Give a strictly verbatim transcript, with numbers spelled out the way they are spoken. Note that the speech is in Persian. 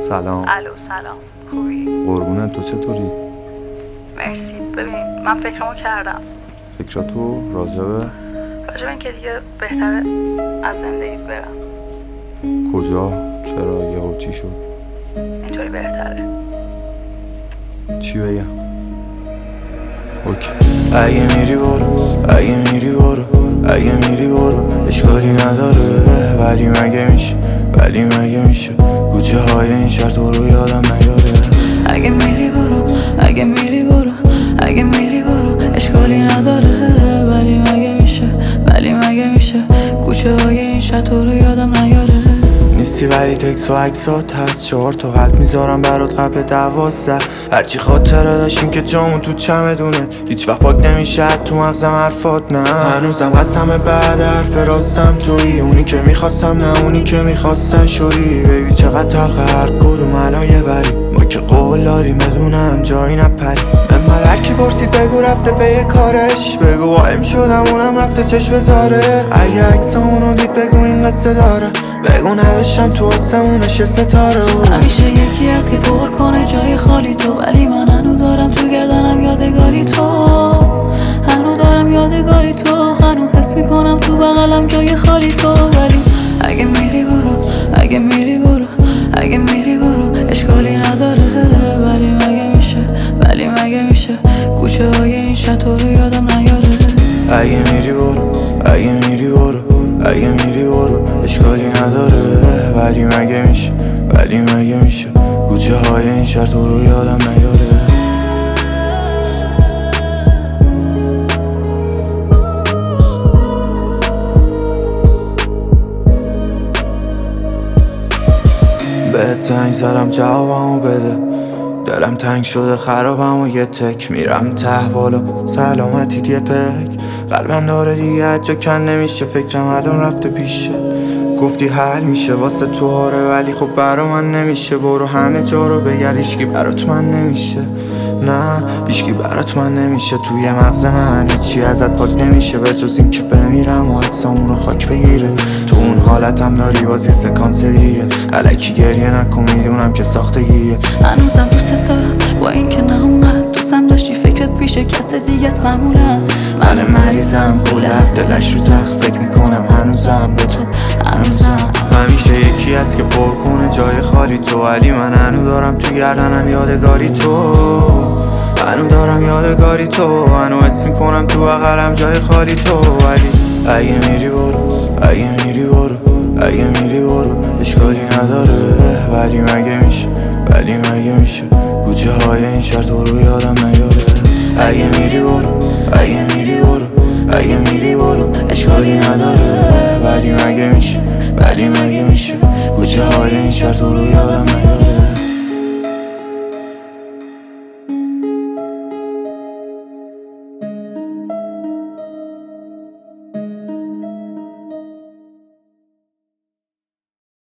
سلام. الو سلام، خوبی؟ قربونت، تو چطوری؟ مرسی. ببین من فکرمو کردم. فکراتو راجبه؟ راجب این که دیگه بهتره از زندگیت برم. کجا؟ چرا؟ یهو چی شد؟ اینطوری بهتره. چی بگم؟ اوکی. اگه میری برو، اگه میری برو، اگه میری برو، اشکالی نداره. ولی مگه میشه، ولی مگه میشه کوچه های این شهر تو رو یادم نیاره. اگه میری برو، اگه میری برو، اگه میری برو، اشکالی نداره. ولی مگه میشه، ولی مگه میشه کوچه های این شهر تو رو یادم نیاره. نیستی ولی تکس و عکسات هست، چهار تا قلب میذارم برات قبل دوازده. هرچی خاطره داشتیم که جامون تو چمدونه، هیچ وقت پاک نمیشه تو مغزم حرفات. نه هنوزم قسمه بعد حرف راستم تویی، اونی که میخواستم نه اونی که میخواستن شدی. بیبی چقدر تلخه هر کدوم الان یه وری، ما که قول داریم بدونم جایی نپری. من هرکی پرسید بگو رفته به کارش، بگو قایم شدم اونم رفته چشم بذاره. اگه عکسامونو دید بگو این قصه داره، بگو نداشتم تو آسمونش یه ستاره. همیشه یکی هست که پر کنه جای خالی تو، ولی من هنو دارم تو گردنم یادگاری تو. هنو دارم یادگاری تو، هنو حس میکنم تو بغلم جای خالی تو. ولی اگه میری برو، اگه میری برو، اگه میری برو، اشکالی نداره. ولی مگه میشه، ولی مگه میشه کوچه های این شهر تو رو یادم نیاره. اگه میری برو، اگه میری برو، اگه میری برو، اشکالی نداره. ولی مگه میشه، ولی مگه میشه کوچه های این شهر تو رو یادم نیاره. بهت زنگ زدم جوابمو بده، دلم تنگ شده خرابم و یه تک میرم ته بالا سلامتیت یه پک. قلبم داره دیگه جا کن نمیشه، فکرم الان رفته پیشه. گفتی حل میشه واسه تو آره، ولی خب برا من نمیشه. برو همه جا رو بگرد، هیچکی برات من نمیشه. نه هیچکی برات من نمیشه. توی مغز من هیچی ازت پاک نمیشه به جز این که بمیرم و عکسامون رو خاک بگیره. تو اون حالتم داری بازی سکانس دیگه، الکی گریه نکن میدونم که ساختگیه. هنوزم دوست دارم با این که نه اونقدر دوستم داشتی، فکرت پیش کس دیگه است معمولا. من مریضم کل هفته لش رو تخت فکر میکنم هنوزم به تو، هنوزم. همیشه یکی هست که پر کنه جای خالی تو، ولی من هنو دارم تو گردنم یادگاری تو. هنو دارم یادگاری تو، هنو حس میکنم تو بغلم جای خالی تو. ولی اگه میری برو، اگه میری برو، اگه میری برو، اشکالی نداره. ولی مگه میشه، ولی مگه میشه کوچه های این شهر تو رو یادم نیاره. اگه میری برو، اگه میری برو، اگه میری برو، اشکالی نداره. ولی مگه میشه، ولی مگه میشه کوچه های این شهر تو رو یادم نیاره.